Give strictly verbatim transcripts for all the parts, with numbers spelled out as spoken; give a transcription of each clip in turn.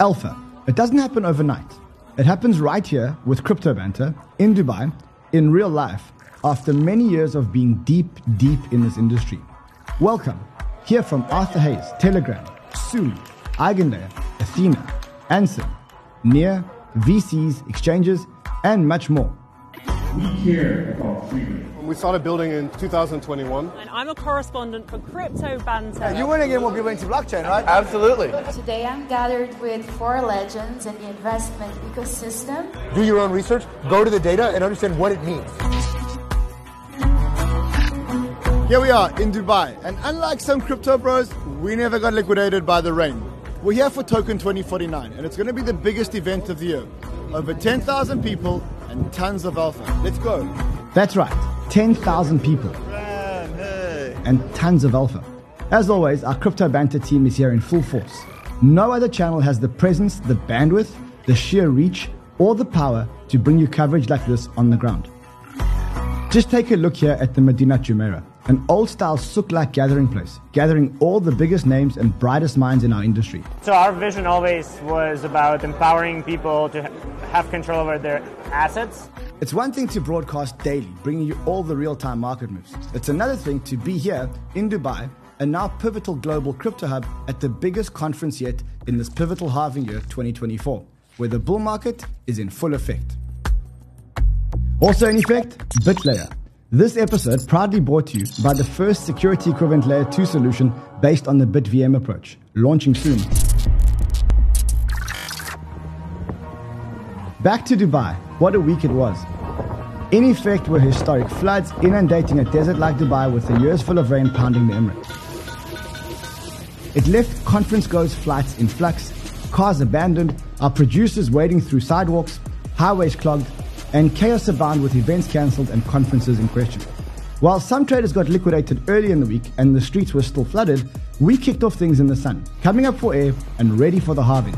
Alpha. It doesn't happen overnight. It happens right here with Crypto Banter in Dubai, in real life, after many years of being deep, deep in this industry. Welcome. Hear from Arthur Hayes, Telegram, Sumi, Eigenlayer, Athena, Ansem, Near, V Cs, exchanges, and much more. We care about freedom. We started building in two thousand twenty-one. And I'm a correspondent for Crypto Banter. Yeah, you want to get more people into blockchain, right? Absolutely. Today I'm gathered with four legends in the investment ecosystem. Do your own research, go to the data, and understand what it means. Here we are in Dubai, and unlike some crypto bros, we never got liquidated by the rain. We're here for Token twenty forty-nine, and it's going to be the biggest event of the year. Over ten thousand people and tons of alpha. Let's go. That's right, ten thousand people. Man, hey. And tons of alpha. As always, our Crypto Banter team is here in full force. No other channel has the presence, the bandwidth, the sheer reach, or the power to bring you coverage like this on the ground. Just take a look here at the Medina Jumeirah, an old-style souk-like gathering place, gathering all the biggest names and brightest minds in our industry. So our vision always was about empowering people to have control over their assets. It's one thing to broadcast daily, bringing you all the real-time market moves. It's another thing to be here in Dubai, a now pivotal global crypto hub at the biggest conference yet in this pivotal halving year twenty twenty-four, where the bull market is in full effect. Also in effect, BitLayer. This episode proudly brought to you by the first security equivalent layer two solution based on the BitVM approach, launching soon. Back to Dubai, what a week it was. In effect were historic floods inundating a desert like Dubai with the years full of rain pounding the emirate. It left conference goers flights in flux, cars abandoned, our producers wading through sidewalks, highways clogged, and chaos abound with events cancelled and conferences in question. While some traders got liquidated early in the week and the streets were still flooded, we kicked off things in the sun, coming up for air and ready for the halving.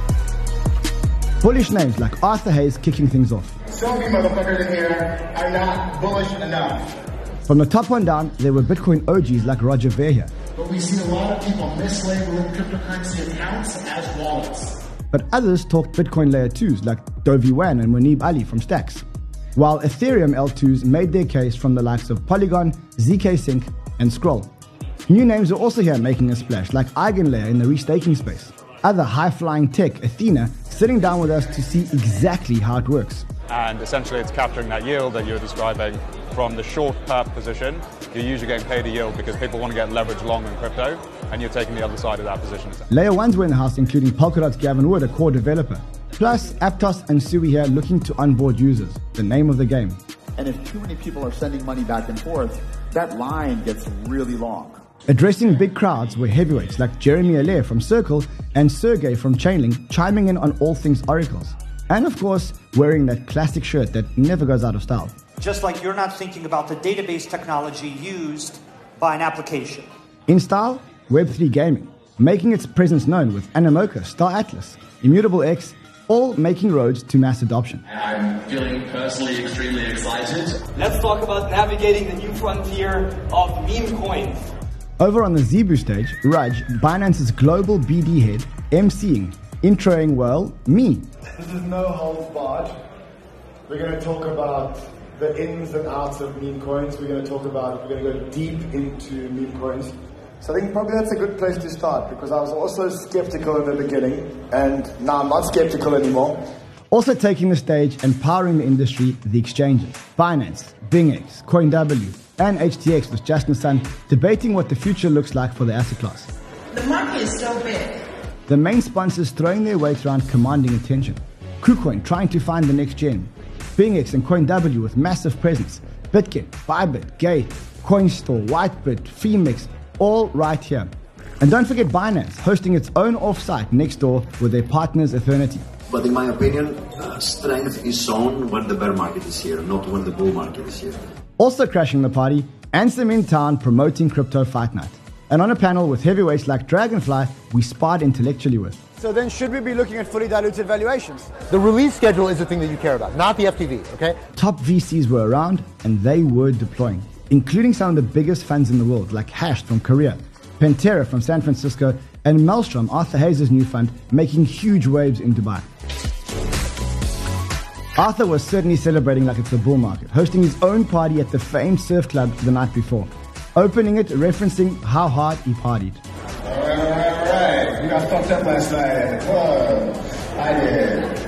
Bullish names like Arthur Hayes kicking things off. Some of you motherfuckers in here are not bullish enough. From the top on down, there were Bitcoin O Gs like Roger Ver here. But we see a lot of people mislabeling cryptocurrency accounts as wallets. But others talked Bitcoin layer twos like Dovi Wan and Munib Ali from Stacks, while Ethereum L twos made their case from the likes of Polygon, Z K Sync, and Scroll. New names are also here making a splash, like Eigenlayer in the restaking space. Other high-flying tech, Athena, sitting down with us to see exactly how it works. And essentially it's capturing that yield that you're describing from the short perp position. You're usually getting paid a yield because people want to get leverage long in crypto, and you're taking the other side of that position. Layer ones were in the house, including Polkadot's Gavin Wood, a core developer. Plus, Aptos and Sui here looking to onboard users, the name of the game. And if too many people are sending money back and forth, that line gets really long. Addressing big crowds were heavyweights like Jeremy Allaire from Circle and Sergey from Chainlink chiming in on all things oracles. And of course, wearing that classic shirt that never goes out of style. Just like you're not thinking about the database technology used by an application. In style, Web three gaming, making its presence known with Animoca, Star Atlas, Immutable X, all making roads to mass adoption. I'm feeling personally extremely excited. Let's talk about navigating the new frontier of meme coins. Over on the Zebu stage, Raj, Binance's global B D head, emceeing, introing, well, me. This is no holds barred. We're going to talk about the ins and outs of meme coins. We're going to talk about, we're going to go deep into meme coins. So I think probably that's a good place to start, because I was also skeptical in the beginning, and now I'm not skeptical anymore. Also taking the stage and powering the industry, the exchanges, Binance, BingX, CoinW, and H T X with Justin Sun debating what the future looks like for the asset class. The market is so big. The main sponsors throwing their weight around commanding attention. KuCoin trying to find the next gem. BingX and CoinW with massive presence. Bitget, Bybit, Gate, CoinStore, Whitebit, Feemix, all right here. And don't forget Binance, hosting its own offsite next door with their partners Eternity. But in my opinion, uh, strength is shown when the bear market is here, not when the bull market is here. Also crashing the party, Ansem in town promoting Crypto Fight Night. And on a panel with heavyweights like Dragonfly, we sparred intellectually with. So then should we be looking at fully diluted valuations? The release schedule is the thing that you care about, not the F T V, okay? Top V Cs were around and they were deploying, including some of the biggest funds in the world like Hashed from Korea, Pantera from San Francisco, and Maelstrom, Arthur Hayes' new fund, making huge waves in Dubai. Arthur was certainly celebrating like it's the bull market, hosting his own party at the famed surf club the night before, opening it referencing how hard he partied. Alright, alright, alright. You got fucked up last night. Whoa, I did.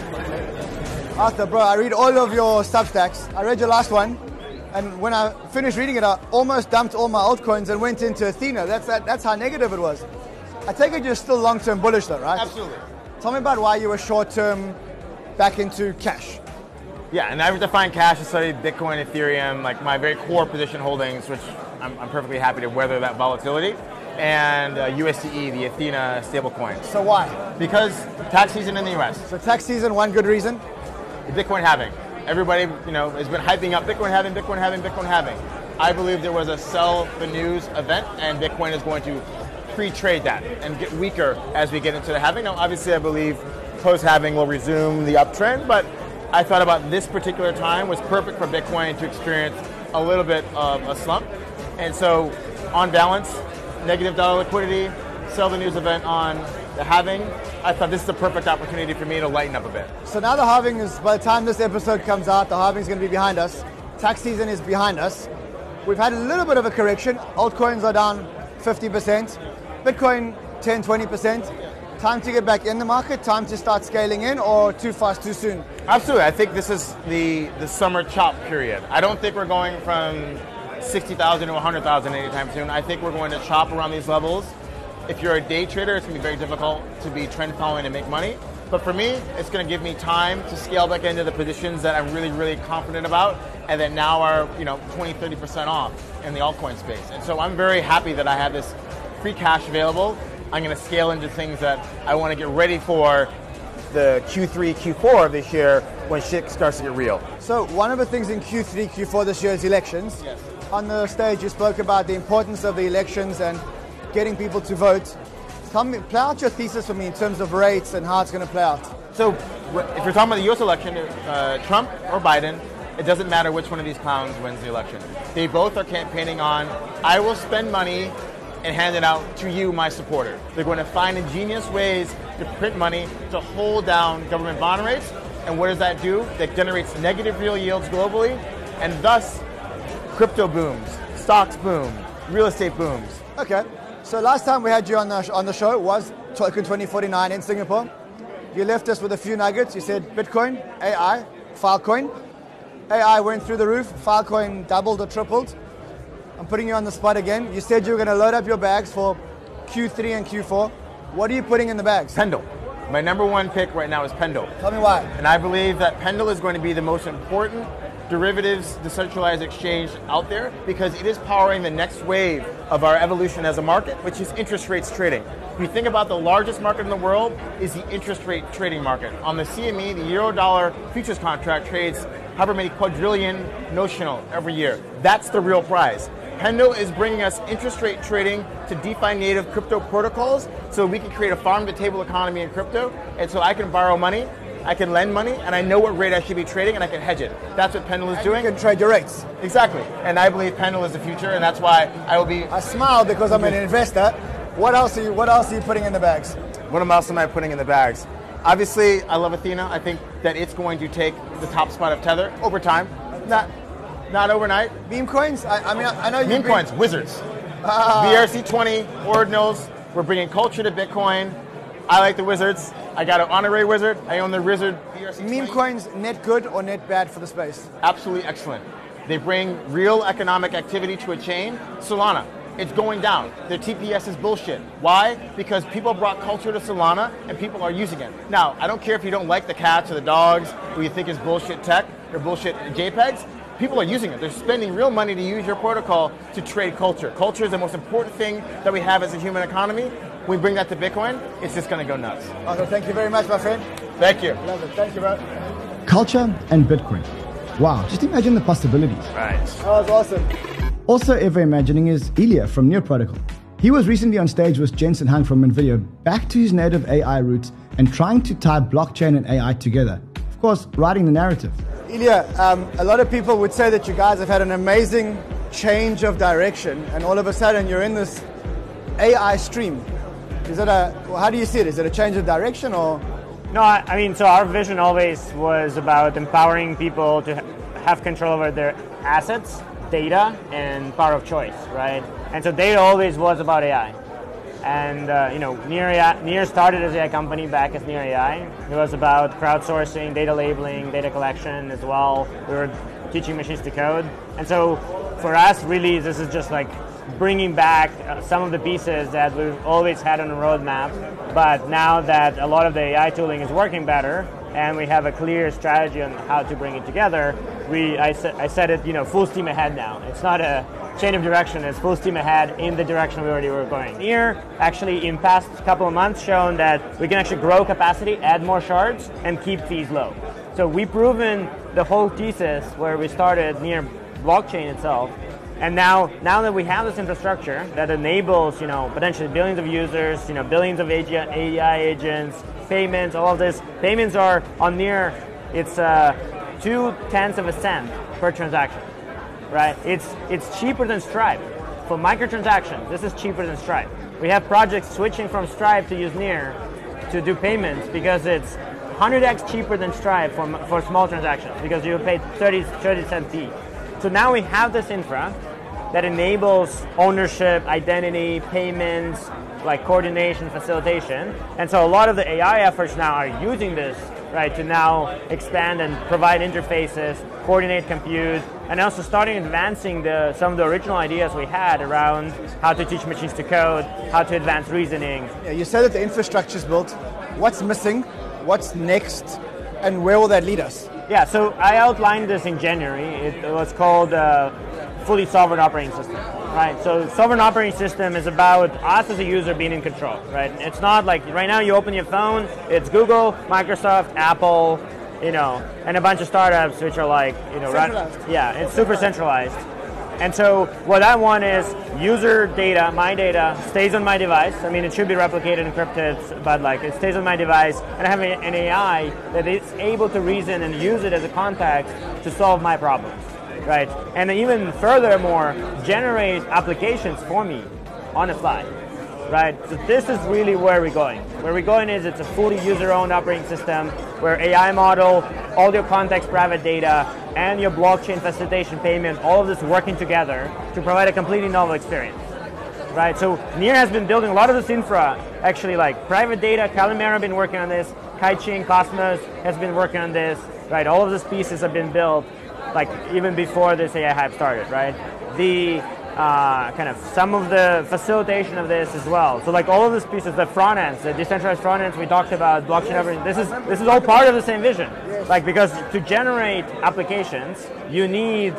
Arthur, bro, I read all of your Substacks. I read your last one, and when I finished reading it, I almost dumped all my altcoins and went into Athena. That's that, that's how negative it was. I take it you're still long-term bullish though, right? Absolutely. Tell me about why you were short-term back into cash. Yeah, and I've defined cash to study Bitcoin, Ethereum, like my very core position holdings, which I'm, I'm perfectly happy to weather that volatility, and uh, U S D E, the Athena stablecoin. So why? Because tax season in the U S. So tax season, one good reason? The Bitcoin halving. Everybody, you know, has been hyping up Bitcoin halving, Bitcoin halving, Bitcoin halving. I believe there was a sell the news event, and Bitcoin is going to pre-trade that and get weaker as we get into the halving. Now, obviously, I believe post-halving will resume the uptrend, but I thought about this particular time was perfect for Bitcoin to experience a little bit of a slump. And so, on balance, negative dollar liquidity, sell the news event on the halving. I thought this is the perfect opportunity for me to lighten up a bit. So now the halving is, by the time this episode comes out, the halving is going to be behind us. Tax season is behind us. We've had a little bit of a correction. Altcoins are down fifty percent. Bitcoin ten, twenty percent. Time to get back in the market? Time to start scaling in, or too fast, too soon? Absolutely. I think this is the, the summer chop period. I don't think we're going from sixty thousand to one hundred thousand anytime soon. I think we're going to chop around these levels. If you're a day trader, it's going to be very difficult to be trend following and make money. But for me, it's going to give me time to scale back into the positions that I'm really, really confident about and that now are, you know, twenty, thirty percent off in the altcoin space. And so I'm very happy that I have this free cash available. I'm going to scale into things that I want to get ready for the Q three, Q four of this year when shit starts to get real. So one of the things in Q three, Q four this year is elections. Yes. On the stage, you spoke about the importance of the elections and getting people to vote. Tell me, play out your thesis for me in terms of rates and how it's going to play out. So if you're talking about the U S election, uh, Trump or Biden, it doesn't matter which one of these clowns wins the election. They both are campaigning on, I will spend money and hand it out to you, my supporter. They're going to find ingenious ways to print money to hold down government bond rates. And what does that do? That generates negative real yields globally, and thus crypto booms, stocks boom, real estate booms. Okay. So last time we had you on the, on the show was Token twenty forty-nine in Singapore. You left us with a few nuggets. You said Bitcoin, A I, Filecoin. A I went through the roof. Filecoin doubled or tripled. I'm putting you on the spot again. You said you were going to load up your bags for Q three and Q four. What are you putting in the bags? Pendle. My number one pick right now is Pendle. Tell me why. And I believe that Pendle is going to be the most important derivatives decentralized exchange out there because it is powering the next wave of our evolution as a market, which is interest rates trading. If you think about the largest market in the world is the interest rate trading market. On the C M E, the euro dollar futures contract trades however many quadrillion notional every year. That's the real prize. Pendle is bringing us interest rate trading to DeFi native crypto protocols so we can create a farm to table economy in crypto. And so I can borrow money, I can lend money, and I know what rate I should be trading, and I can hedge it. That's what Pendle is and doing. You can trade your rates. Exactly. And I believe Pendle is the future, and that's why I will be... I smile because I'm an investor. What else are you, what else are you putting in the bags? What else am I putting in the bags? Obviously, I love Athena. I think that it's going to take the top spot of Tether over time. Not not overnight. Meme coins? I, I mean, I, I know you Meme been... coins, wizards. Uh, B R C twenty, ordinals. We're bringing culture to Bitcoin. I like the wizards. I got an honorary wizard. I own the wizard. B R C meme coins, net good or net bad for the space? Absolutely excellent. They bring real economic activity to a chain. Solana, it's going down. Their T P S is bullshit. Why? Because people brought culture to Solana and people are using it. Now, I don't care if you don't like the cats or the dogs or you think it's bullshit tech or bullshit JPEGs. People are using it. They're spending real money to use your protocol to trade culture. Culture is the most important thing that we have as a human economy. When we bring that to Bitcoin, it's just going to go nuts. Okay, thank you very much, my friend. Thank you. Love it. Thank you, bro. Culture and Bitcoin. Wow, just imagine the possibilities. Right. That was awesome. Also ever imagining is Ilya from Near Protocol. He was recently on stage with Jensen Huang from NVIDIA, back to his native A I roots and trying to tie blockchain and A I together. Of course, writing the narrative. Ilya, um, a lot of people would say that you guys have had an amazing change of direction and all of a sudden you're in this A I stream. Is it a, how do you see it? Is it a change of direction or? No, I, I mean, so our vision always was about empowering people to ha- have control over their assets, data, and power of choice, right? And so data always was about A I. And, uh, you know, Near, A I, Near started as an A I company back as Near A I. It was about crowdsourcing, data labeling, data collection as well. We were teaching machines to code. And so for us, really, this is just like bringing back uh, some of the pieces that we've always had on the roadmap. But now that a lot of the A I tooling is working better, and we have a clear strategy on how to bring it together, we I, sa- I said it, you know, full steam ahead now. It's not a change of direction, it's full steam ahead in the direction we already were going. Near actually in past couple of months shown that we can actually grow capacity, add more shards, and keep fees low. So we've proven the whole thesis where we started Near blockchain itself. And now, now that we have this infrastructure that enables, you know, potentially billions of users, you know, billions of A I agents, payments, all of this. Payments are on Near, it's uh, two tenths of a cent per transaction, right? It's it's cheaper than Stripe. For microtransactions, this is cheaper than Stripe. We have projects switching from Stripe to use Near to do payments because it's one hundred x cheaper than Stripe for for small transactions because you pay thirty cent fee. So now we have this infra that enables ownership, identity, payments, like coordination, facilitation. And so a lot of the A I efforts now are using this, right, to now expand and provide interfaces, coordinate compute, and also starting advancing the, some of the original ideas we had around how to teach machines to code, how to advance reasoning. Yeah, you said that the infrastructure is built. What's missing? What's next? And where will that lead us? Yeah, so I outlined this in January. It was called uh, fully sovereign operating system, right? So sovereign operating system is about us as a user being in control, right? It's not like right now you open your phone, it's Google, Microsoft, Apple, you know, and a bunch of startups which are like, you know, run, yeah, it's super centralized. And so what I want is user data, my data, stays on my device. I mean, it should be replicated, encrypted, but like it stays on my device, and I have an A I that is able to reason and use it as a context to solve my problems, right? And even furthermore, generate applications for me on the fly, right? So this is really where we're going. Where we're going is it's a fully user-owned operating system where A I model, all your context, private data, and your blockchain facilitation payment, all of this working together to provide a completely novel experience, right? So Near has been building a lot of this infra, actually like private data, Calimera have been working on this, Kaichain, Cosmos has been working on this, right? All of these pieces have been built like even before this A I hype started, right? The uh, kind of some of the facilitation of this as well. So like all of these pieces, the front ends, the decentralized front ends we talked about, blockchain, everything. This is this is all part of the same vision. Like because to generate applications, you need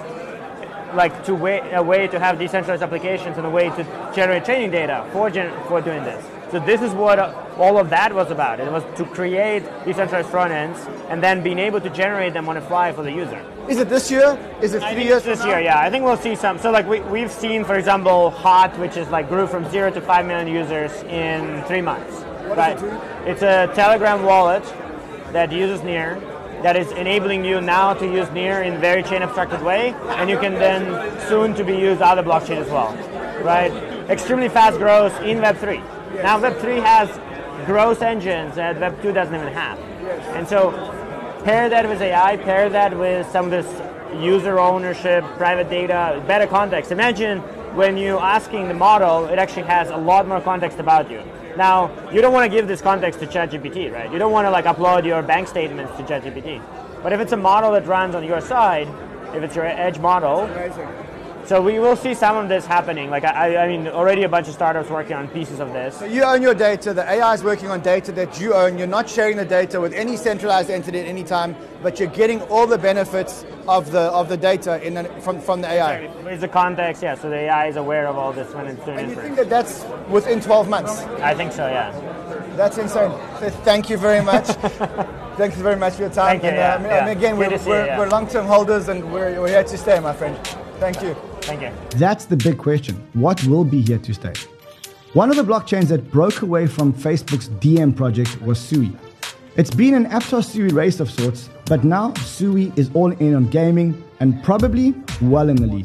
like to way, a way to have decentralized applications and a way to generate training data for gen, for doing this. So this is what all of that was about. It was to create decentralized front ends and then being able to generate them on the fly for the user. Is it this year? Is it three I think years this from year? now? Yeah, I think we'll see some. So like we, we've seen, for example, Hot, which is like grew from zero to five million users in three months. What right? does it do? It's a Telegram wallet that uses Near, that is enabling you now to use Near in very chain abstracted way, and you can then soon to be used other blockchain as well, right? Extremely fast growth in Web three. Now Web three has growth engines that Web two doesn't even have. And so pair that with A I, pair that with some of this user ownership, private data, better context. Imagine when you're asking the model, it actually has a lot more context about you. Now, you don't want to give this context to ChatGPT, right? You don't want to like upload your bank statements to ChatGPT. But if it's a model that runs on your side, if it's your edge model, Amazing. so we will see some of this happening. Like I, I mean, already a bunch of startups working on pieces of this. So you own your data, the A I is working on data that you own, you're not sharing the data with any centralized entity at any time, but you're getting all the benefits of the of the data in the, from, from the A I. It's the context, yeah, so the A I is aware of all this when it's doing And you inference. think that that's within twelve months? I think so, yeah. That's insane. So thank you very much. Thank you very much for your time. Thank you, and, yeah, uh, I mean, yeah. again, Good we're, to see you, we're, yeah. we're long-term holders and we're, we're here to stay, my friend. Thank you. Thank you. That's the big question. What will be here to stay? One of the blockchains that broke away from Facebook's D M project was Sui. It's been an Aptos Sui race of sorts, but now Sui is all in on gaming and probably well in the lead.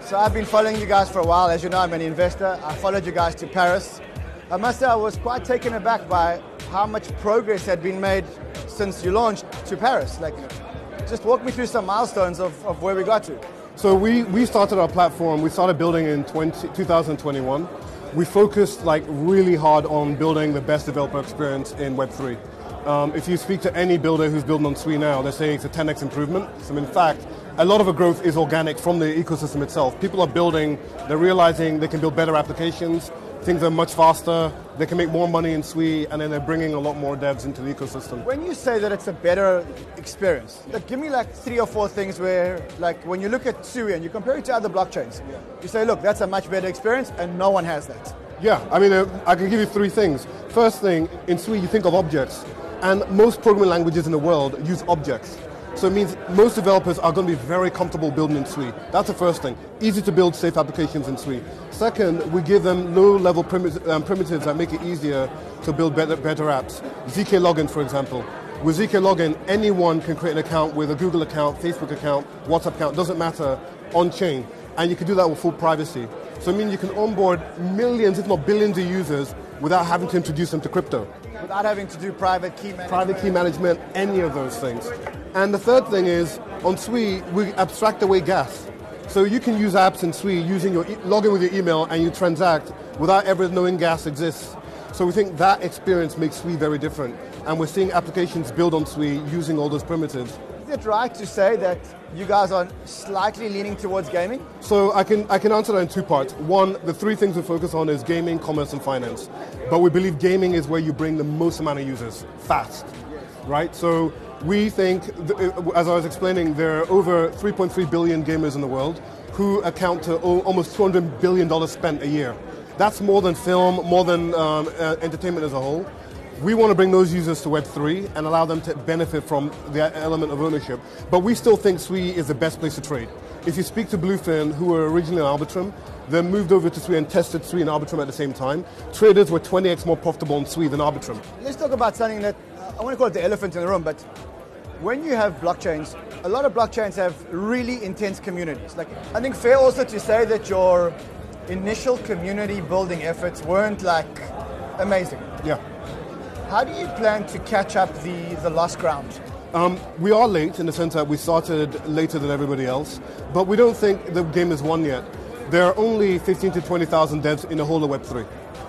So I've been following you guys for a while. As you know, I'm an investor. I followed you guys to Paris. I must say I was quite taken aback by how much progress had been made since you launched to Paris. Like, just walk me through some milestones of, of where we got to. So we, we started our platform, we started building in twenty, twenty twenty-one. We focused like really hard on building the best developer experience in Web three. Um, if you speak to any builder who's building on Sui now, they're saying it's a ten x improvement. So in fact, a lot of the growth is organic from the ecosystem itself. People are building, they're realizing they can build better applications, things are much faster, they can make more money in Sui, and then they're bringing a lot more devs into the ecosystem. When you say that it's a better experience, like, give me like three or four things where, like, when you look at Sui and you compare it to other blockchains, yeah. you say, look, that's a much better experience, and no one has that. Yeah, I mean, uh, I can give you three things. First thing, in Sui you think of objects, and most programming languages in the world use objects. So it means most developers are going to be very comfortable building in Sui. That's the first thing. Easy to build safe applications in Sui. Second, we give them low-level primit um, primitives that make it easier to build better, better apps. Z K Login, for example. With Z K Login, anyone can create an account with a Google account, Facebook account, WhatsApp account, doesn't matter, on-chain. And you can do that with full privacy. So it means you can onboard millions, if not billions of users without having to introduce them to crypto. Without having to do private key management. Private key management, any of those things. And the third thing is, on Sui, we abstract away gas. So you can use apps in Sui using your, e log in with your email and you transact without ever knowing gas exists. So we think that experience makes Sui very different. And we're seeing applications built on Sui using all those primitives. Is it right to say that you guys are slightly leaning towards gaming? So I can, I can answer that in two parts. One, the three things we focus on is gaming, commerce, and finance. But we believe gaming is where you bring the most amount of users, fast, right? So we think, as I was explaining, there are over three point three billion gamers in the world who account to almost two hundred billion dollars spent a year. That's more than film, more than um, uh, entertainment as a whole. We want to bring those users to Web three and allow them to benefit from the element of ownership. But we still think Sui is the best place to trade. If you speak to Bluefin, who were originally in Arbitrum, they moved over to Sui and tested Sui and Arbitrum at the same time. Traders were twenty x more profitable in Sui than Arbitrum. Let's talk about something that, uh, I want to call it the elephant in the room, but when you have blockchains, a lot of blockchains have really intense communities. Like, I think fair also to say that your initial community building efforts weren't like amazing. Yeah. How do you plan to catch up the, the lost ground? Um, we are late in the sense that we started later than everybody else, but we don't think the game is won yet. There are only fifteen to twenty thousand devs in the whole of Web three.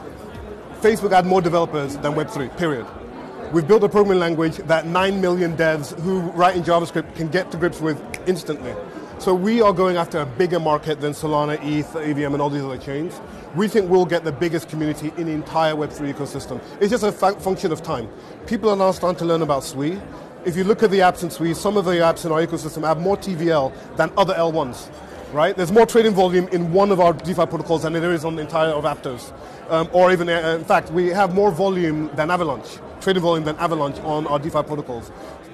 Facebook had more developers than Web three, period. We've built a programming language that nine million devs who write in JavaScript can get to grips with instantly. So we are going after a bigger market than Solana, E T H, A V M, and all these other chains. We think we'll get the biggest community in the entire Web three ecosystem. It's just a function of time. People are now starting to learn about Sui. If you look at the apps in Sui, some of the apps in our ecosystem have more T V L than other L ones, right? There's more trading volume in one of our DeFi protocols than there is on the entire of Aptos. Um, or even, uh, in fact, we have more volume than Avalanche, trading volume than Avalanche on our DeFi protocols.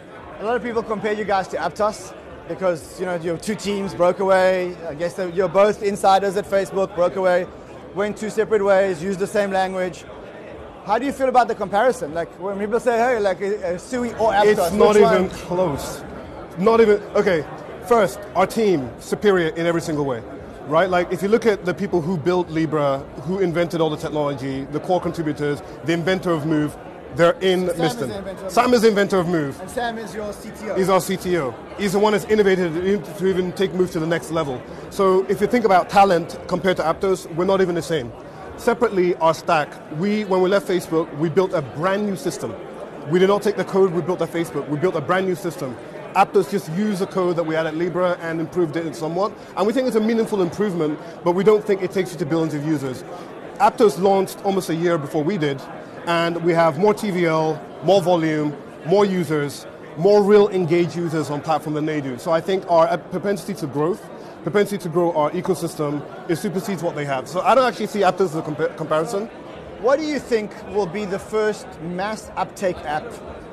A lot of people compare you guys to Aptos because, you know, your two teams broke away. I guess you're both insiders at Facebook, broke away, went two separate ways, used the same language. How do you feel about the comparison? Like, when people say, hey, like uh, Sui or Aptos, it's not which even one? close. Not even, okay, first, our team, superior in every single way, right? Like, if you look at the people who built Libra, who invented all the technology, the core contributors, the inventor of Move, they're in Sam Liston. Is the inventor of Sam is the inventor of Move. And Sam is your C T O. He's our C T O. He's the one that's innovated to even take Move to the next level. So if you think about talent compared to Aptos, we're not even the same. Separately, our stack, we, when we left Facebook, we built a brand new system. We did not take the code we built at Facebook, we built a brand new system. Aptos just used the code that we had at Libra and improved it somewhat. And we think it's a meaningful improvement, but we don't think it takes you to billions of users. Aptos launched almost a year before we did, and we have more T V L, more volume, more users, more real engaged users on platform than they do. So I think our propensity to growth, propensity to grow our ecosystem, it supersedes what they have. So I don't actually see Aptos as a compa comparison. What do you think will be the first mass uptake app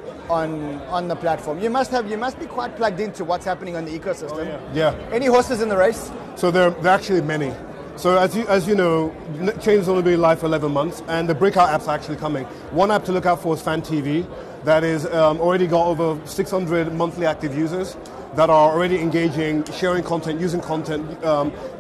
on on the platform? You must have you must be quite plugged into what's happening on the ecosystem. Oh, yeah. yeah. Any horses in the race? So there, there are actually many. So as you, as you know, Chain's only been live for eleven months, and the breakout apps are actually coming. One app to look out for is Fan T V, that is um, already got over six hundred monthly active users that are already engaging, sharing content, using content, um,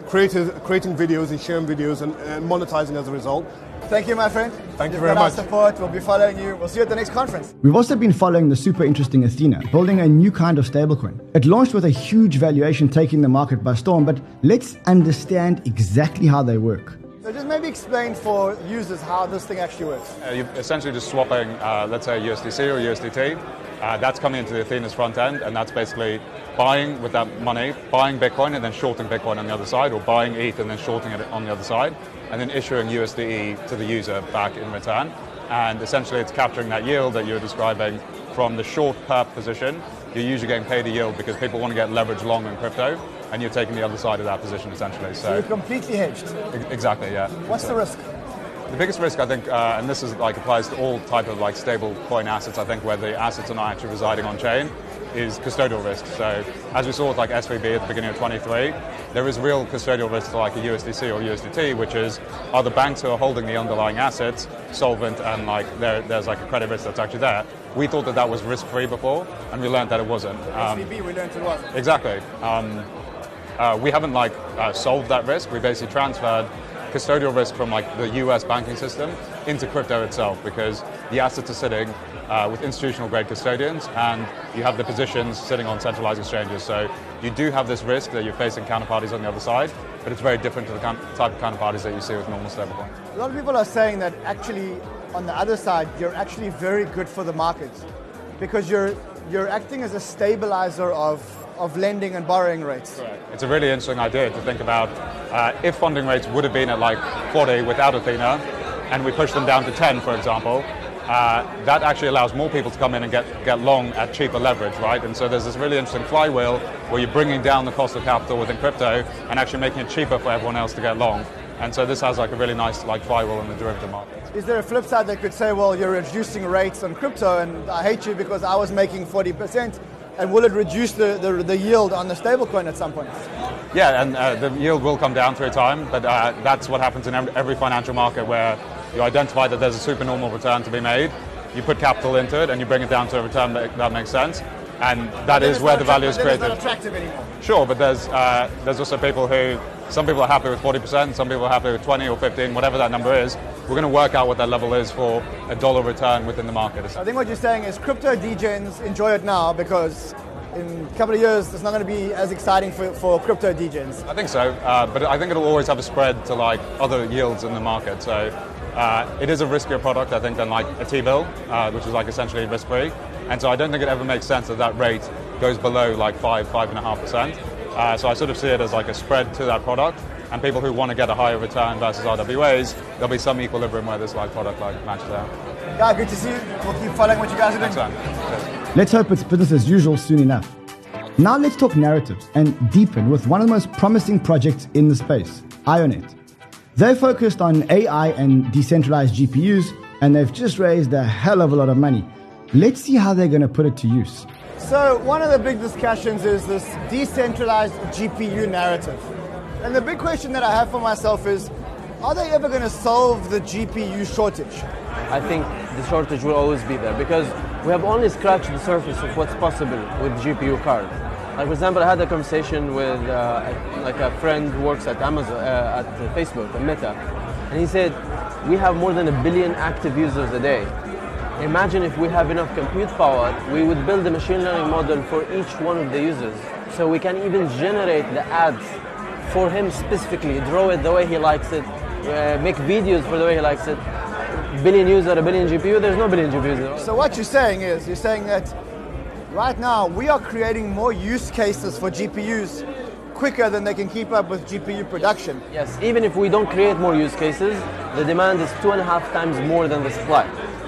creating, creating videos and sharing videos and, and monetizing as a result. Thank you, my friend. Thank you You've very got our much. support. We'll be following you. We'll see you at the next conference. We've also been following the super interesting Athena, building a new kind of stablecoin. It launched with a huge valuation taking the market by storm, but let's understand exactly how they work. So just maybe explain for users how this thing actually works. Uh, you're essentially just swapping, uh, let's say, U S D C or U S D T. Uh, that's coming into the Athena's front end, and that's basically buying with that money, buying Bitcoin and then shorting Bitcoin on the other side, or buying E T H and then shorting it on the other side, and then issuing U S D E to the user back in return. And essentially it's capturing that yield that you were describing from the short perp position. You're usually getting paid a yield because people want to get leverage long in crypto, and you're taking the other side of that position essentially. So, So you're completely hedged. Ex- exactly, yeah. What's so, the risk? The biggest risk, I think, uh, and this is like applies to all type of like stable coin assets, I think, where the assets are not actually residing on chain, is custodial risk. So as we saw with like S V B at the beginning of twenty-three, there is real custodial risk to like a U S D C or U S D T, which is, are the banks who are holding the underlying assets solvent, and like there, there's like a credit risk that's actually there. We thought that that was risk-free before, and we learned that it wasn't. Um, S V B, we learned it wasn't. Exactly. Um, uh, we haven't like uh, solved that risk. We basically transferred custodial risk from like the U S banking system into crypto itself, because the assets are sitting uh, with institutional grade custodians, and you have the positions sitting on centralized exchanges. So you do have this risk that you're facing counterparties on the other side, but it's very different to the type of counterparties that you see with normal stablecoins. A lot of people are saying that actually on the other side, you're actually very good for the markets because you're you're acting as a stabilizer of of lending and borrowing rates. It's a really interesting idea to think about. Uh, if funding rates would have been at like forty without Athena, and we push them down to ten, for example, uh, that actually allows more people to come in and get, get long at cheaper leverage, right? And so there's this really interesting flywheel where you're bringing down the cost of capital within crypto and actually making it cheaper for everyone else to get long. And so this has like a really nice like flywheel in the derivative market. Is there a flip side that could say, well, you're reducing rates on crypto and I hate you because I was making forty percent, and will it reduce the, the, the yield on the stablecoin at some point? Yeah, and uh, the yield will come down through time, but uh, that's what happens in every financial market where you identify that there's a supernormal return to be made, you put capital into it, and you bring it down to a return that, that makes sense, and that is where the value is created. It's not attractive anymore. Sure, but there's uh, there's also people who, some people are happy with forty percent, some people are happy with twenty or fifteen, whatever that number is. We're going to work out what that level is for a dollar return within the market. I think what you're saying is crypto degens enjoy it now because in a couple of years it's not going to be as exciting for, for crypto degens. I think so, uh, but I think it'll always have a spread to like other yields in the market. So uh, it is a riskier product, I think, than like a T-bill, uh, which is like essentially risk-free. And so I don't think it ever makes sense that that rate goes below like five, five and a half percent. Uh, so I sort of see it as like a spread to that product. And people who want to get a higher return versus R W As, there'll be some equilibrium where this like product like matches out. Yeah, good to see you. We'll keep following what you guys are doing. Excellent. Let's hope it's business as usual soon enough. Now let's talk narratives and deepen with one of the most promising projects in the space, IONET. They're focused on A I and decentralized G P Us, and they've just raised a hell of a lot of money. Let's see how they're going to put it to use. So one of the big discussions is this decentralized G P U narrative. And the big question that I have for myself is, are they ever going to solve the G P U shortage? I think the shortage will always be there because we have only scratched the surface of what's possible with G P U cards. Like for example, I had a conversation with uh, like a friend who works at Amazon, uh, at Facebook, at Meta, and he said, we have more than a billion active users a day. Imagine if we have enough compute power, we would build a machine learning model for each one of the users. So we can even generate the ads for him specifically, draw it the way he likes it, uh, make videos for the way he likes it. Billion user, a billion G P U, there's no billion G P Us. So what you're saying is, you're saying that right now we are creating more use cases for G P Us quicker than they can keep up with G P U production. Yes, even if we don't create more use cases, the demand is two and a half times more than the supply.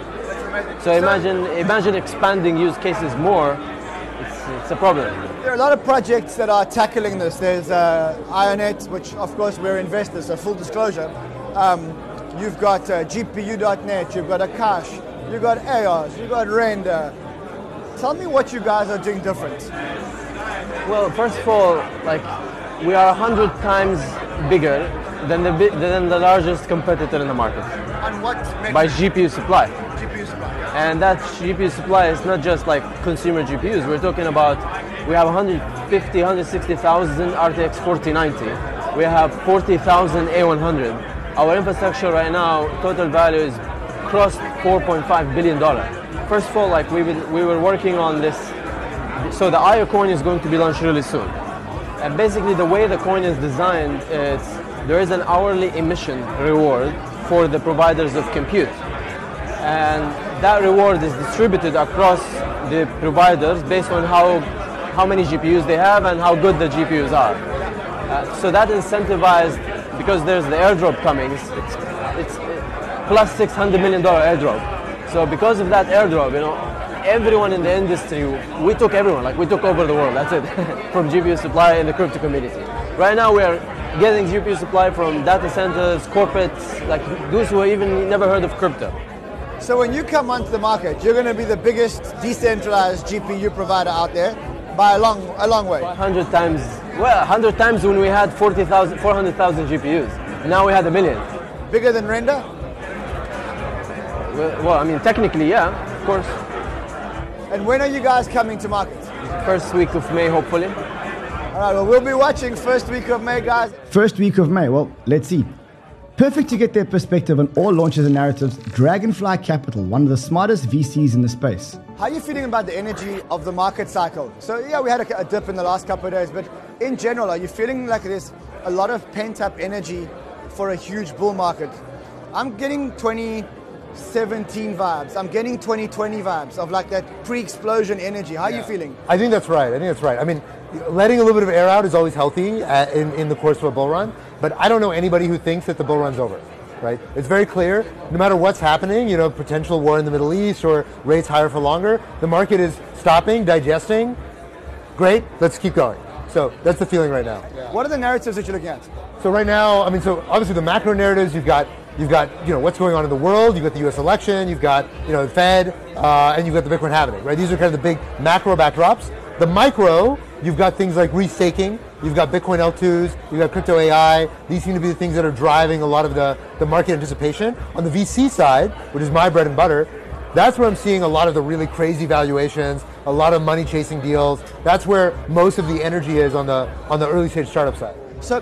So imagine, imagine expanding use cases more, it's, it's a problem. There are a lot of projects that are tackling this. There's uh, IONET, which of course we're investors, so full disclosure. Um, you've got uh, G P U dot net, you've got Akash, you've got A O S, you've got Render. Tell me what you guys are doing different. Well, first of all, like we are a hundred times bigger than the than the largest competitor in the market. And what makes by G P U supply. G P U supply. Yeah. And that G P U supply is not just like consumer G P Us. We're talking about we have one hundred fifty, one hundred sixty thousand R T X forty ninety. we have forty thousand A one hundred. Our infrastructure right now, total value is crossed four point five billion dollars. First of all, like we we were working on this, so the I O coin is going to be launched really soon. And basically the way the coin is designed, it's, there is an hourly emission reward for the providers of compute. And that reward is distributed across the providers based on how, how many G P Us they have and how good the G P Us are. Uh, so that incentivized, because there's the airdrop coming, it's, it's, it's plus six hundred million dollars airdrop. So because of that airdrop, you know, everyone in the industry, we took everyone, like we took over the world, that's it, from G P U supply in the crypto community. Right now we are getting G P U supply from data centers, corporates, like those who even never heard of crypto. So when you come onto the market, you're going to be the biggest decentralized G P U provider out there by a long, a long way. one hundred times, well, one hundred times when we had forty thousand, four hundred thousand G P Us. Now we had a million. Bigger than Render? Well, well, I mean, technically, yeah, of course. And when are you guys coming to market? First week of May, hopefully. All right, well, we'll be watching first week of May, guys. First week of May, well, let's see. Perfect to get their perspective on all launches and narratives, Dragonfly Capital, one of the smartest V Cs in the space. How are you feeling about the energy of the market cycle? So yeah, we had a, a dip in the last couple of days, but in general, are you feeling like there's a lot of pent-up energy for a huge bull market? I'm getting twenty seventeen vibes. I'm getting twenty twenty vibes of like that pre-explosion energy. How are yeah. you feeling? I think that's right. I think that's right. I mean, letting a little bit of air out is always healthy uh, in, in the course of a bull run, but I don't know anybody who thinks that the bull run's over, right? It's very clear, no matter what's happening, you know, potential war in the Middle East or rates higher for longer, the market is stopping, digesting. Great, let's keep going. So that's the feeling right now. Yeah. What are the narratives that you're looking at? So right now, I mean, so obviously the macro narratives, you've got You've got, you know, what's going on in the world. You've got the U S election. You've got, you know, the Fed, uh, and you've got the Bitcoin halving, right? These are kind of the big macro backdrops. The micro, you've got things like restaking. You've got Bitcoin L twos. You've got crypto A I. These seem to be the things that are driving a lot of the, the market anticipation. On the V C side, which is my bread and butter, that's where I'm seeing a lot of the really crazy valuations, a lot of money chasing deals. That's where most of the energy is on the on the early stage startup side. So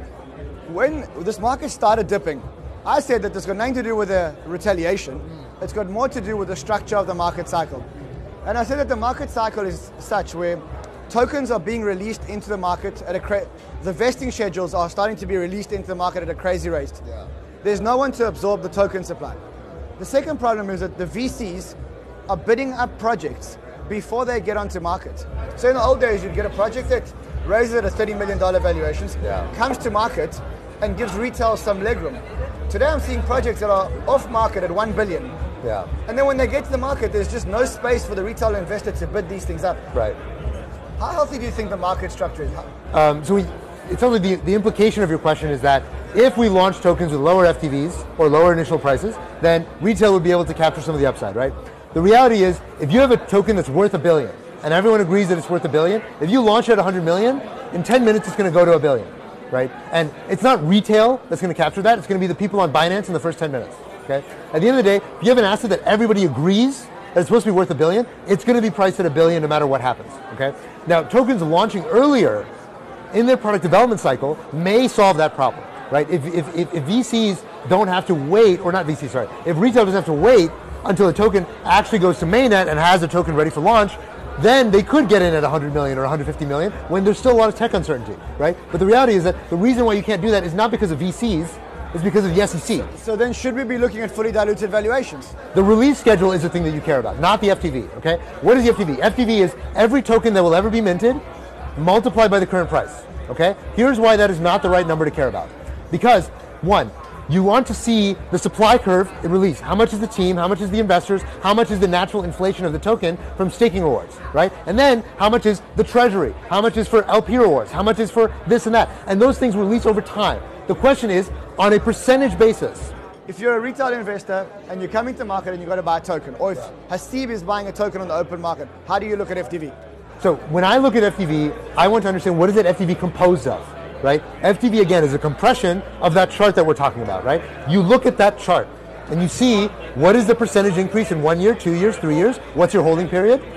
when this market started dipping, I said that this got nothing to do with the retaliation. It's got more to do with the structure of the market cycle. And I said that the market cycle is such where tokens are being released into the market at a cra- the vesting schedules are starting to be released into the market at a crazy rate. Yeah. There's no one to absorb the token supply. The second problem is that the V Cs are bidding up projects before they get onto market. So in the old days, you'd get a project that raises at a thirty million dollars valuations, yeah. comes to market, and gives retail some legroom. Today I'm seeing projects that are off market at one billion. Yeah. And then when they get to the market, there's just no space for the retail investor to bid these things up. Right. How healthy do you think the market structure is? Um, so we, it's only the, the implication of your question is that if we launch tokens with lower F T Vs or lower initial prices, then retail would be able to capture some of the upside, right? The reality is, if you have a token that's worth a billion, and everyone agrees that it's worth a billion, if you launch it at one hundred million, in ten minutes it's going to go to a billion. Right? And it's not retail that's going to capture that. It's going to be the people on Binance in the first ten minutes. Okay? At the end of the day, if you have an asset that everybody agrees that it's supposed to be worth a billion, it's going to be priced at a billion no matter what happens. Okay? Now, tokens launching earlier in their product development cycle may solve that problem. Right? If, if, if, if V Cs don't have to wait, or not V Cs, sorry, if retail doesn't have to wait until a token actually goes to mainnet and has a token ready for launch, then they could get in at one hundred million or one hundred fifty million when there's still a lot of tech uncertainty, right? But the reality is that the reason why you can't do that is not because of V Cs, it's because of the S E C. So then should we be looking at fully diluted valuations? The release schedule is the thing that you care about, not the F T V, okay? What is the F T V? F T V is every token that will ever be minted multiplied by the current price, okay? Here's why that is not the right number to care about. Because, one, you want to see the supply curve in release. How much is the team? How much is the investors? How much is the natural inflation of the token from staking rewards, right? And then how much is the treasury? How much is for L P rewards? How much is for this and that? And those things release over time. The question is, on a percentage basis. If you're a retail investor and you're coming to market and you've got to buy a token, or if Hasib is buying a token on the open market, how do you look at F T V? So when I look at F T V, I want to understand what is that F T V composed of? Right? F T V, again, is a compression of that chart that we're talking about, right? You look at that chart and you see what is the percentage increase in one year, two years, three years, what's your holding period?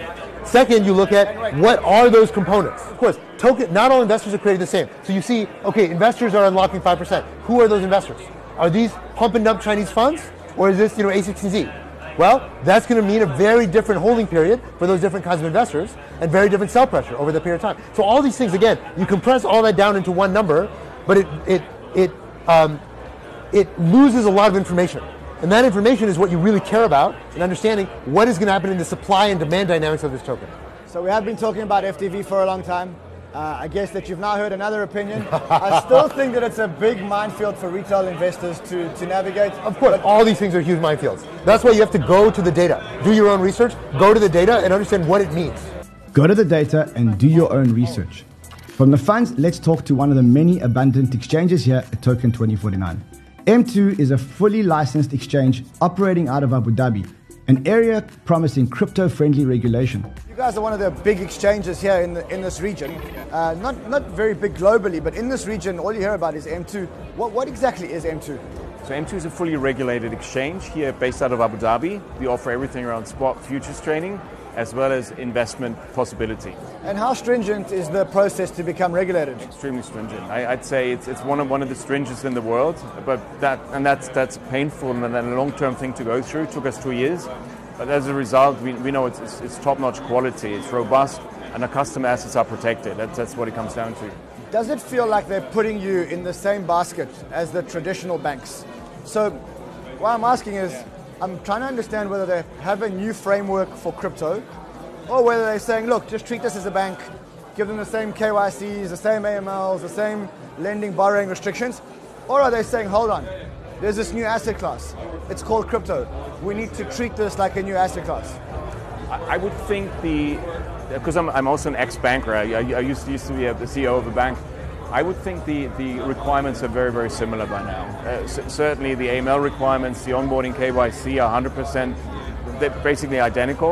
Second, you look at what are those components. Of course, token. Not all investors are created the same. So you see, okay, investors are unlocking five percent. Who are those investors? Are these pump and dump Chinese funds, or is this, you know, A sixteen Z? Well, that's going to mean a very different holding period for those different kinds of investors, and very different sell pressure over the period of time. So all these things, again, you compress all that down into one number, but it it it um, it loses a lot of information. And that information is what you really care about in understanding what is going to happen in the supply and demand dynamics of this token. So we have been talking about F T V for a long time. Uh, I guess that you've now heard another opinion. I still think that it's a big minefield for retail investors to, to navigate. Of course, all these things are huge minefields. That's why you have to go to the data. Do your own research, go to the data, and understand what it means. Go to the data and do your own research. From the funds, let's talk to one of the many abundant exchanges here at Token twenty forty-nine. M two is a fully licensed exchange operating out of Abu Dhabi, an area promising crypto-friendly regulation. You guys are one of the big exchanges here in the, in this region. Uh, not not very big globally, but in this region, all you hear about is M two. What what exactly is M two? So M two is a fully regulated exchange here based out of Abu Dhabi. We offer everything around spot futures trading as well as investment possibility. And how stringent is the process to become regulated? Extremely stringent. I, I'd say it's it's one of one of the stringest in the world, but that and that's that's painful and a long-term thing to go through. It took us two years, but as a result, we, we know it's, it's, it's top-notch quality. It's robust, and our customer assets are protected. That's that's what it comes down to. Does it feel like they're putting you in the same basket as the traditional banks? So, what I'm asking is, I'm trying to understand whether they have a new framework for crypto, or whether they're saying, look, just treat this as a bank, give them the same K Y Cs, the same A M Ls, the same lending, borrowing restrictions, or are they saying, hold on, there's this new asset class, it's called crypto, we need to treat this like a new asset class? I, I would think the, because I'm, I'm also an ex-banker, I, I, I used, to, used to be the C E O of a bank, I would think the, the requirements are very, very similar by now. Uh, c- certainly the A M L requirements, the onboarding K Y C are one hundred percent, they're basically identical.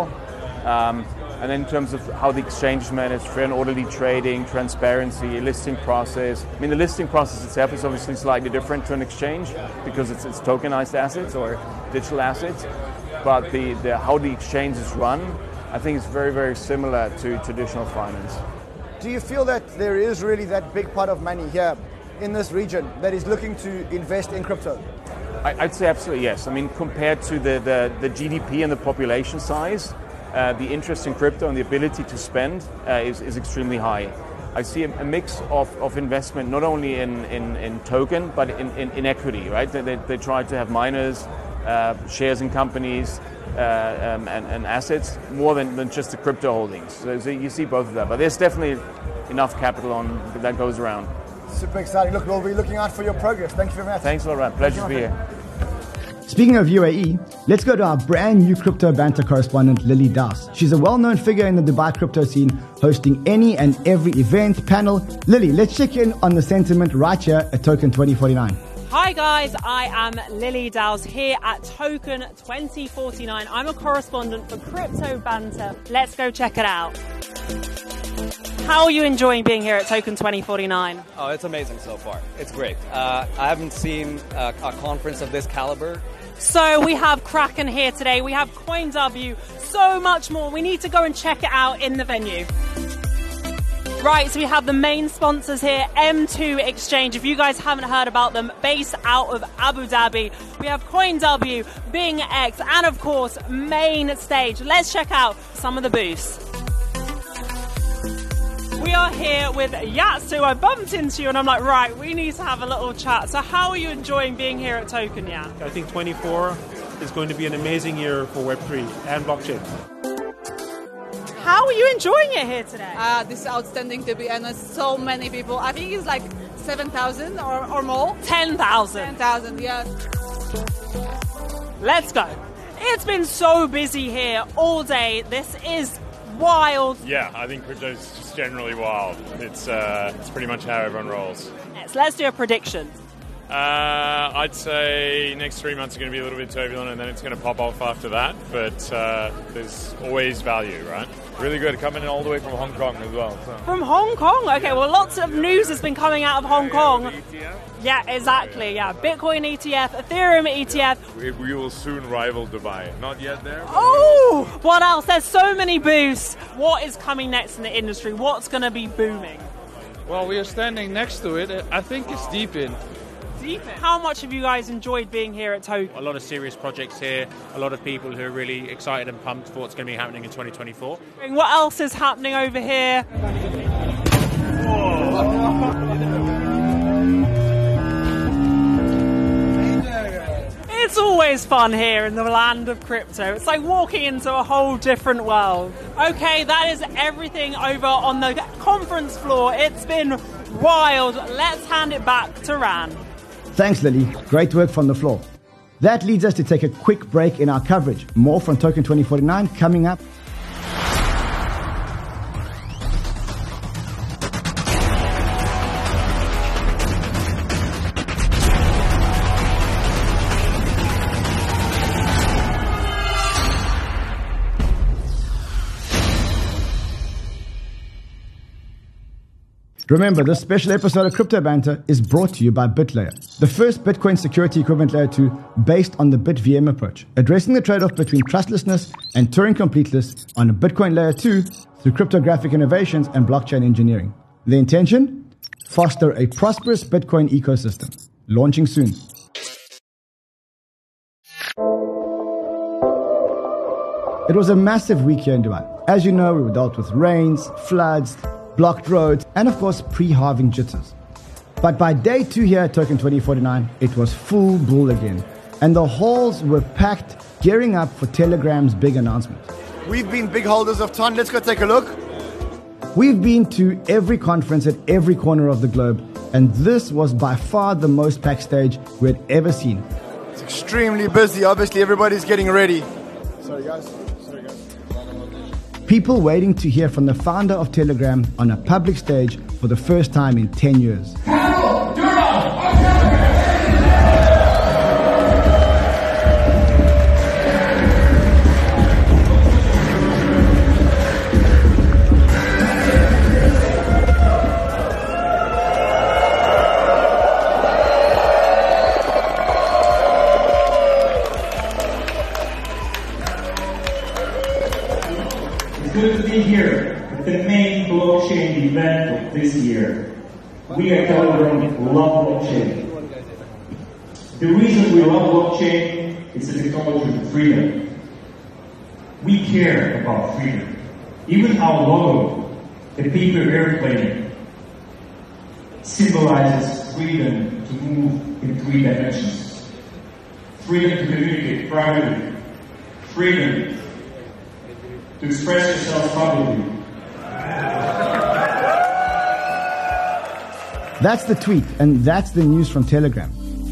Um, and then in terms of how the exchange is managed, fair and orderly trading, transparency, listing process. I mean, the listing process itself is obviously slightly different to an exchange because it's, it's tokenized assets or digital assets. But the, the how the exchange is run, I think is very, very similar to traditional finance. Do you feel that there is really that big pot of money here in this region that is looking to invest in crypto? I, I'd say absolutely yes. I mean, compared to the, the, the G D P and the population size, uh, the interest in crypto and the ability to spend uh, is, is extremely high. I see a, a mix of, of investment not only in, in, in token, but in, in, in equity, right? They, they, they try to have miners, uh, shares in companies, Uh, um, and, and assets more than, than just the crypto holdings. So, so you see both of that, but there's definitely enough capital on that goes around. Super exciting. Look, we'll be looking out for your progress. Thank you very much. Thanks a lot, Ryan. Pleasure to be here. Speaking of U A E, let's go to our brand new Crypto Banter correspondent, Lily Dowse. She's a well-known figure in the Dubai crypto scene, hosting any and every event, panel. Lily, let's check in on the sentiment right here at Token twenty forty-nine. Hi guys, I am Lily Dowse here at Token twenty forty-nine. I'm a correspondent for Crypto Banter. Let's go check it out. How are you enjoying being here at Token twenty forty-nine? Oh, it's amazing so far. It's great. Uh, I haven't seen a, a conference of this caliber. So we have Kraken here today. We have CoinW, so much more. We need to go and check it out in the venue. Right, so we have the main sponsors here, M two Exchange. If you guys haven't heard about them, based out of Abu Dhabi. We have CoinW, Bing X, and of course, Main Stage. Let's check out some of the booths. We are here with Yats, who I bumped into you, and I'm like, right, we need to have a little chat. So how are you enjoying being here at Token, Yats? I think twenty-four is going to be an amazing year for Web three and blockchain. How are you enjoying it here today? Uh, this is outstanding, to be honest. So many people. I think it's like seven thousand or, or more. ten thousand. ten thousand, yes. Let's go. It's been so busy here all day. This is wild. Yeah, I think crypto's just generally wild. It's, uh, it's pretty much how everyone rolls. Yes, let's do a prediction. Uh, I'd say next three months are going to be a little bit turbulent and then it's going to pop off after that. But uh, there's always value, right? Really good, coming in all the way from Hong Kong as well. So. From Hong Kong? Okay, well, lots of news has been coming out of Hong Kong. Yeah, exactly, yeah. Bitcoin E T F, Ethereum E T F. We, we will soon rival Dubai. Not yet there. Oh! What else? There's so many boosts. What is coming next in the industry? What's going to be booming? Well, we are standing next to it. I think it's Deepin. Deepin? How much have you guys enjoyed being here at Token? A lot of serious projects here, a lot of people who are really excited and pumped for what's going to be happening in twenty twenty-four. What else is happening over here? It's always fun here in the land of crypto. It's like walking into a whole different world. Okay, that is everything over on the conference floor. It's been wild. Let's hand it back to Ran. Thanks, Lily. Great work from the floor. That leads us to take a quick break in our coverage. More from Token twenty forty-nine coming up. Remember, this special episode of Crypto Banter is brought to you by BitLayer, the first Bitcoin security equivalent layer two based on the BitVM approach, addressing the trade-off between trustlessness and Turing completeness on a Bitcoin layer two through cryptographic innovations and blockchain engineering. The intention? Foster a prosperous Bitcoin ecosystem. Launching soon. It was a massive week here in Dubai. As you know, we were dealt with rains, floods, blocked roads, and of course pre-halving jitters. But by day two here at Token twenty forty-nine, it was full bull again, and the halls were packed, gearing up for Telegram's big announcement. We've been big holders of T O N. Let's go take a look. We've been to every conference at every corner of the globe, and this was by far the most packed stage we had ever seen. It's extremely busy. Obviously, everybody's getting ready. Sorry, guys. People waiting to hear from the founder of Telegram on a public stage for the first time in ten years. Good to be here at the main blockchain event of this year. We at Telegram love blockchain. The reason we love blockchain is the technology of freedom. We care about freedom. Even our logo, the paper airplane, symbolizes freedom to move in three dimensions. Freedom to communicate privately. Freedom to express yourself publicly. That's the tweet, and that's the news from Telegram.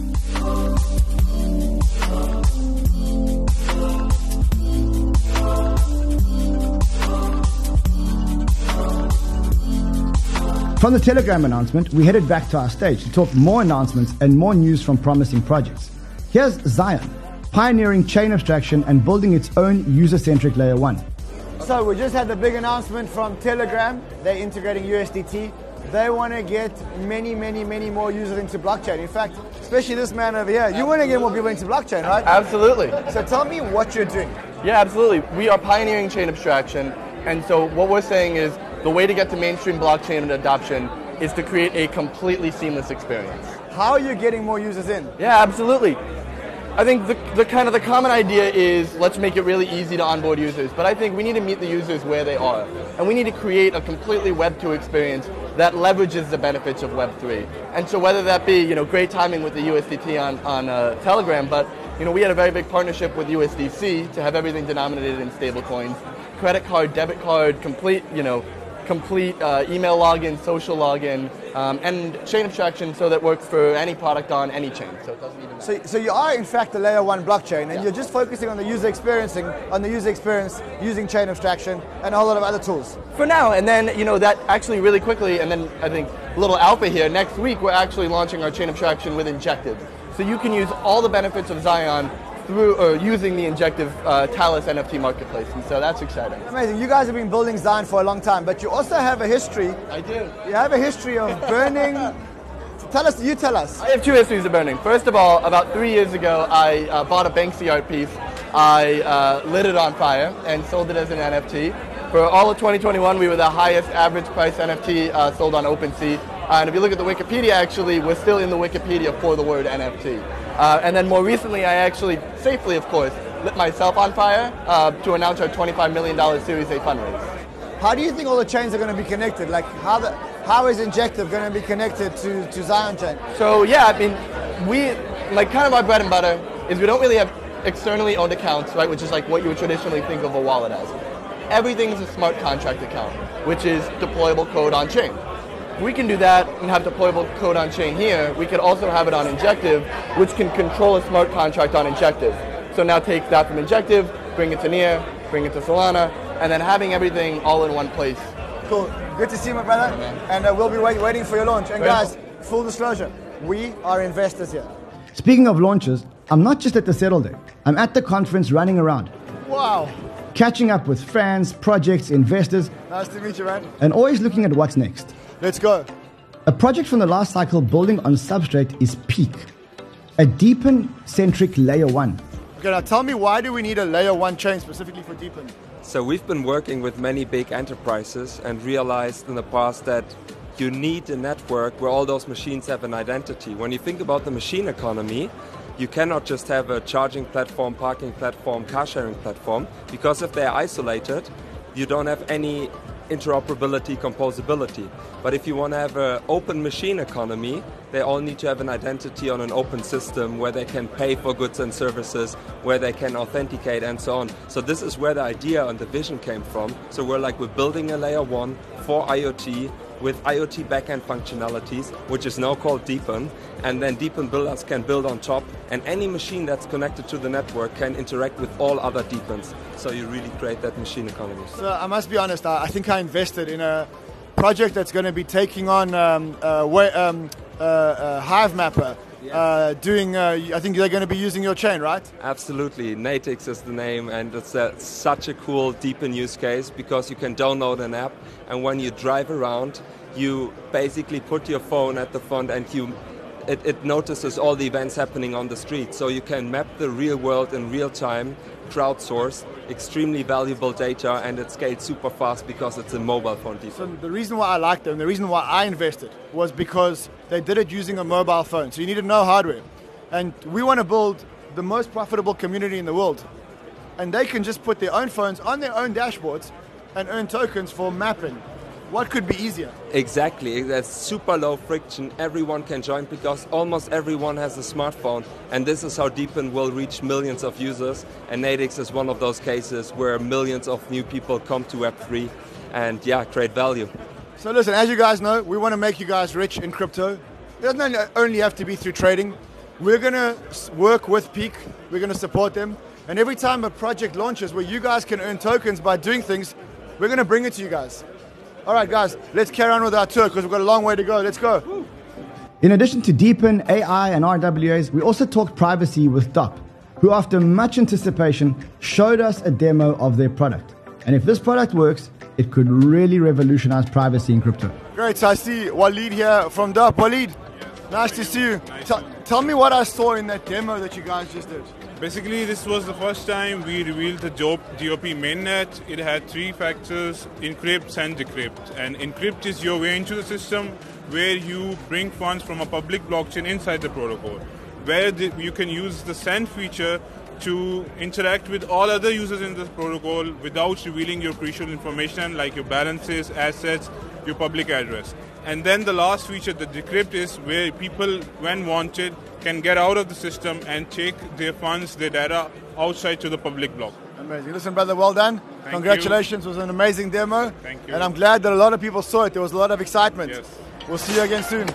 From the Telegram announcement, we headed back to our stage to talk more announcements and more news from promising projects. Here's Zion, pioneering chain abstraction and building its own user-centric layer one. So we just had the big announcement from Telegram. They're integrating U S D T. They want to get many, many, many more users into blockchain. In fact, especially this man over here, you want to get more people into blockchain, right? Absolutely. So tell me what you're doing. Yeah, absolutely. We are pioneering chain abstraction. And so what we're saying is the way to get to mainstream blockchain adoption is to create a completely seamless experience. How are you getting more users in? Yeah, absolutely. I think the, the kind of the common idea is let's make it really easy to onboard users, but I think we need to meet the users where they are. And we need to create a completely Web two experience that leverages the benefits of Web three. And so whether that be, you know, great timing with the U S D T on, on uh, Telegram, but, you know, we had a very big partnership with U S D C to have everything denominated in stablecoins, credit card, debit card, complete, you know, complete uh, email login, social login, um, and chain abstraction so that works for any product on any chain. So it doesn't even matter. So, so you are in fact a layer one blockchain, and yeah. you're just focusing on the user experiencing, on the user experience using chain abstraction and a whole lot of other tools. For now, and then you know that actually really quickly, and then I think a little alpha here. Next week, we're actually launching our chain abstraction with Injective, so you can use all the benefits of Zion through or using the Injective uh, Talis N F T marketplace, and so that's exciting. Amazing. You guys have been building Zion for a long time, but you also have a history. I do. You have a history of burning. Tell us, you tell us. I have two histories of burning. First of all, about three years ago, I uh, bought a Banksy art piece. I uh, lit it on fire and sold it as an N F T. For all of twenty twenty-one, we were the highest average price N F T uh, sold on OpenSea. Uh, and if you look at the Wikipedia, actually, we're still in the Wikipedia for the word N F T. Uh, and then more recently, I actually, safely of course, lit myself on fire uh, to announce our twenty-five million dollars Series A fundraise. How do you think all the chains are going to be connected? Like, how the, how is Injective going to be connected to, to Zion Chain? So yeah, I mean, we, like kind of our bread and butter is we don't really have externally owned accounts, right, which is like what you would traditionally think of a wallet as. Everything is a smart contract account, which is deployable code on chain. If we can do that and have deployable code on chain here, we could also have it on Injective, which can control a smart contract on Injective. So now take that from Injective, bring it to Near, bring it to Solana, and then having everything all in one place. Cool. Good to see you, my brother. And uh, we'll be wait, waiting for your launch. And Very guys, full disclosure, we are investors here. Speaking of launches, I'm not just at the Settle Day. I'm at the conference running around, Wow. catching up with fans, projects, investors, Nice to meet you, man. and always looking at what's next. Let's go. A project from the last cycle building on Substrate is Peak, a Deepin-centric layer one. Okay, now tell me, why do we need a layer one chain specifically for Deepin? So we've been working with many big enterprises and realized in the past that you need a network where all those machines have an identity. When you think about the machine economy, you cannot just have a charging platform, parking platform, car sharing platform, because if they're isolated, you don't have any interoperability, composability. But if you want to have an open machine economy, they all need to have an identity on an open system where they can pay for goods and services, where they can authenticate and so on. So this is where the idea and the vision came from. So we're like, we're building a layer one for IoT with IoT backend functionalities, which is now called Deepin, and then Deepin builders can build on top, and any machine that's connected to the network can interact with all other Deepins. So you really create that machine economy. So I must be honest, I, I think I invested in a project that's going to be taking on um, uh, way, um, uh, uh, Hive Mapper. Uh, doing, uh, I think they're going to be using your chain, right? Absolutely. Natix is the name, and it's a, such a cool Deepin use case because you can download an app, and when you drive around, you basically put your phone at the front and you it, it notices all the events happening on the street. So you can map the real world in real time, crowdsourced, extremely valuable data, and it scales super fast because it's a mobile phone Deepin. So the reason why I liked them, the reason why I invested, was because they did it using a mobile phone. So you needed no hardware. And we want to build the most profitable community in the world. And they can just put their own phones on their own dashboards and earn tokens for mapping. What could be easier? Exactly. That's super low friction. Everyone can join because almost everyone has a smartphone. And this is how Deepin will reach millions of users. And Natix is one of those cases where millions of new people come to Web three and, yeah, create value. So listen, as you guys know, we want to make you guys rich in crypto. It doesn't only have to be through trading. We're going to work with Peak. We're going to support them. And every time a project launches where you guys can earn tokens by doing things, we're going to bring it to you guys. All right, guys, let's carry on with our tour because we've got a long way to go. Let's go. In addition to Deepin, A I, and R W As, we also talked privacy with D O P, who after much anticipation showed us a demo of their product. And if this product works, it could really revolutionize privacy in crypto. Great, so I see Waleed here from D O P. Waleed, nice to see you. Tell, tell me what I saw in that demo that you guys just did. Basically, this was the first time we revealed the D O P mainnet. It had three factors: encrypt, send, decrypt. And encrypt is your way into the system where you bring funds from a public blockchain inside the protocol, where the, you can use the send feature to interact with all other users in this protocol without revealing your crucial information like your balances, assets, your public address. And then the last feature, the decrypt, is where people, when wanted, can get out of the system and take their funds, their data, outside to the public block. Amazing. Listen, brother, well done. Thank Congratulations. you. It was an amazing demo. Thank you. And I'm glad that a lot of people saw it. There was a lot of excitement. Yes. We'll see you again soon.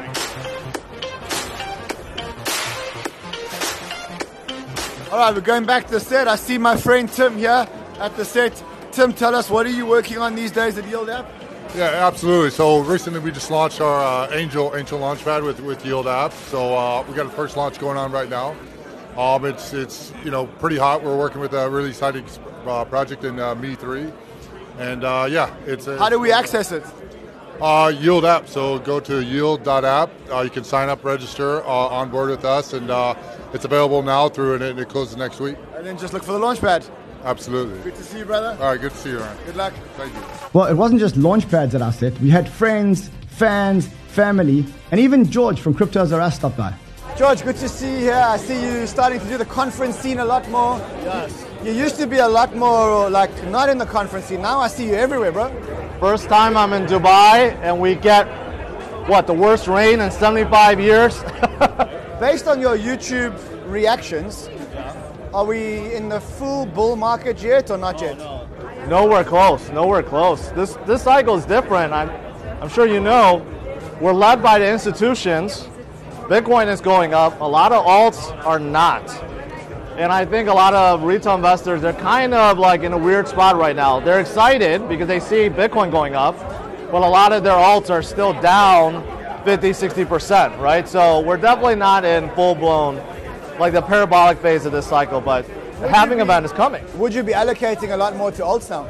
All right, we're going back to the set. I see my friend Tim here at the set. Tim, tell us, what are you working on these days at Yield App? Yeah, absolutely. So recently we just launched our uh, Angel Angel Launchpad with, with Yield App. So uh, we got a first launch going on right now. Um, it's it's you know pretty hot. We're working with a really exciting uh, project in uh, M E three, and uh, yeah, it's. A, How do we access it? Uh, Yield app. So go to yield dot app. Uh, you can sign up, register, uh, on board with us, and uh, it's available now through, and it, it closes next week. And then just look for the launchpad. Absolutely. Good to see you, brother. All right, good to see you, Ryan. Good luck. Thank you. Well, it wasn't just launch pads at our set. We had friends, fans, family, and even George from Cryptos R Us stopped by. George, good to see you here. I see you starting to do the conference scene a lot more. Yes. You used to be a lot more like not in the conference scene. Now I see you everywhere, bro. First time I'm in Dubai and we get, what, the worst rain in seventy-five years? Based on your YouTube reactions, are we in the full bull market yet or not yet? Nowhere close, nowhere close. This this cycle is different. I'm, I'm sure you know, we're led by the institutions. Bitcoin is going up. A lot of alts are not. And I think a lot of retail investors, they're kind of like in a weird spot right now. They're excited because they see Bitcoin going up, but a lot of their alts are still down fifty, sixty percent, right? So we're definitely not in full-blown, like the parabolic phase of this cycle, but the halving event is coming. Would you be allocating a lot more to alts now?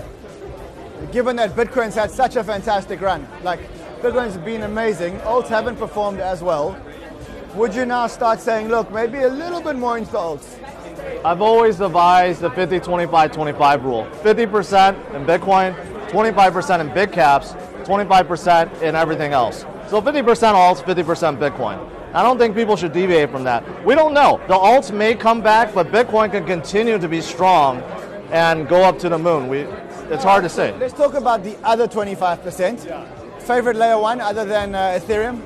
Given that Bitcoin's had such a fantastic run, like Bitcoin's been amazing, alts haven't performed as well. Would you now start saying, look, maybe a little bit more into alts? I've always advised the fifty, twenty-five, twenty-five rule. fifty percent in Bitcoin, twenty-five percent in big caps, twenty-five percent in everything else. So fifty percent alts, fifty percent Bitcoin. I don't think people should deviate from that. We don't know. The alts may come back, but Bitcoin can continue to be strong and go up to the moon. We, it's hard to say. Let's talk about the other twenty-five percent. Favorite layer one other than uh, Ethereum?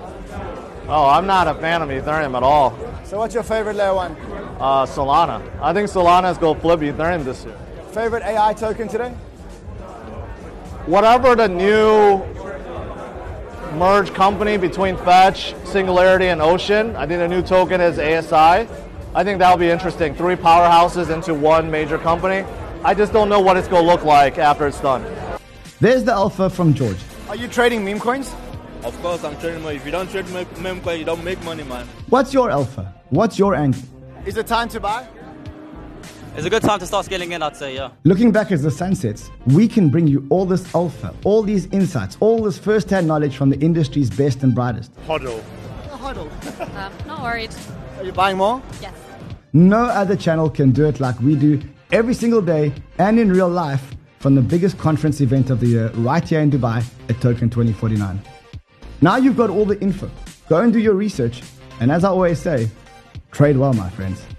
Oh, I'm not a fan of Ethereum at all. So what's your favorite layer one? Uh, Solana. I think Solana is going to flip Ethereum this year. Favorite A I token today? Whatever the new merged company between Fetch, Singularity, and Ocean, I think the new token is A S I. I think that'll be interesting. Three powerhouses into one major company. I just don't know what it's going to look like after it's done. There's the alpha from George. Are you trading meme coins? Of course I'm trading money. If you don't trade meme coin, you don't make money, man. What's your alpha? What's your angle? Is it time to buy? It's a good time to start scaling in, I'd say, yeah. Looking back as the sun sets, we can bring you all this alpha, all these insights, all this first-hand knowledge from the industry's best and brightest. Hodl. Hodl. um, not worried. Are you buying more? Yes. No other channel can do it like we do every single day and in real life from the biggest conference event of the year right here in Dubai at Token twenty forty-nine. Now you've got all the info. Go and do your research. And as I always say, trade well, my friends.